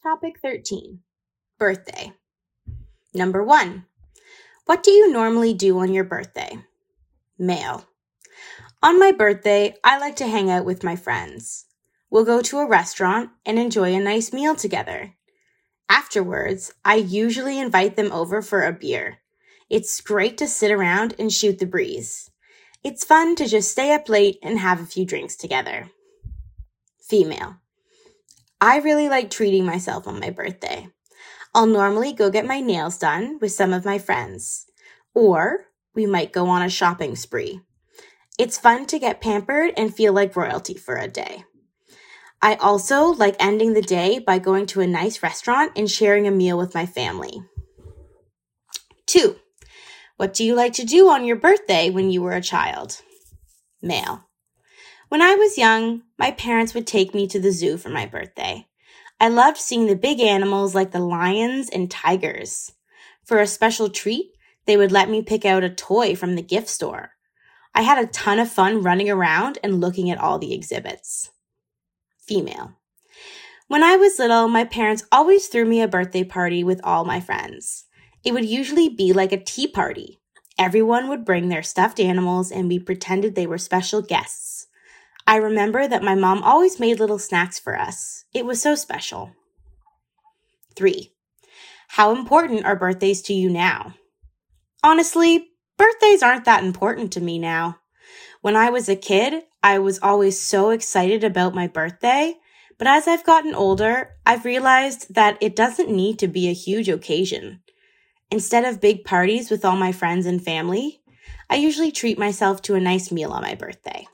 Topic 13. Birthday. Number 1. What do you normally do on your birthday? Male. On my birthday, I like to hang out with my friends. We'll go to a restaurant and enjoy a nice meal together. Afterwards, I usually invite them over for a beer. It's great to sit around and shoot the breeze. It's fun to just stay up late and have a few drinks together. Female. I really like treating myself on my birthday. I'll normally go get my nails done with some of my friends, or we might go on a shopping spree. It's fun to get pampered and feel like royalty for a day. I also like ending the day by going to a nice restaurant and sharing a meal with my family. 2. What do you like to do on your birthday when you were a child? Male. When I was young, my parents would take me to the zoo for my birthday. I loved seeing the big animals like the lions and tigers. For a special treat, they would let me pick out a toy from the gift store. I had a ton of fun running around and looking at all the exhibits. Female. When I was little, my parents always threw me a birthday party with all my friends. It would usually be like a tea party. Everyone would bring their stuffed animals and we pretended they were special guests. I remember that my mom always made little snacks for us. It was so special. 3. How important are birthdays to you now? Honestly, birthdays aren't that important to me now. When I was a kid, I was always so excited about my birthday, but as I've gotten older, I've realized that it doesn't need to be a huge occasion. Instead of big parties with all my friends and family, I usually treat myself to a nice meal on my birthday.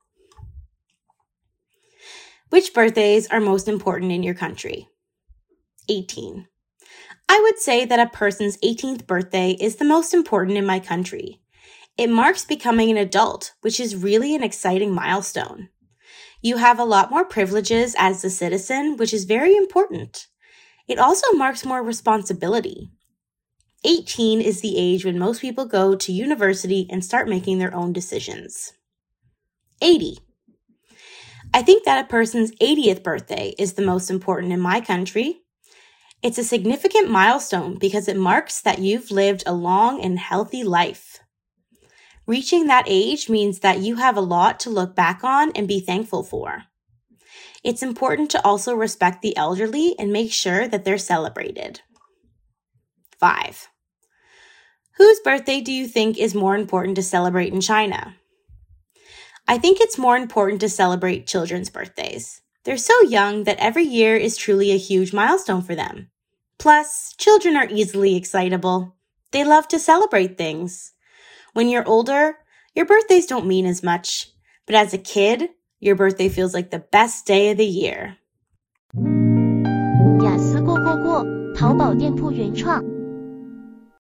Which birthdays are most important in your country? 18. I would say that a person's 18th birthday is the most important in my country. It marks becoming an adult, which is really an exciting milestone. You have a lot more privileges as a citizen, which is very important. It also marks more responsibility. 18 is the age when most people go to university and start making their own decisions. 80. I think that a person's 80th birthday is the most important in my country. It's a significant milestone because it marks that you've lived a long and healthy life. Reaching that age means that you have a lot to look back on and be thankful for. It's important to also respect the elderly and make sure that they're celebrated. 5. Whose birthday do you think is more important to celebrate in China? I think it's more important to celebrate children's birthdays. They're so young that every year is truly a huge milestone for them. Plus, children are easily excitable. They love to celebrate things. When you're older, your birthdays don't mean as much. But as a kid, your birthday feels like the best day of the year. 雅思过，淘宝店铺原创。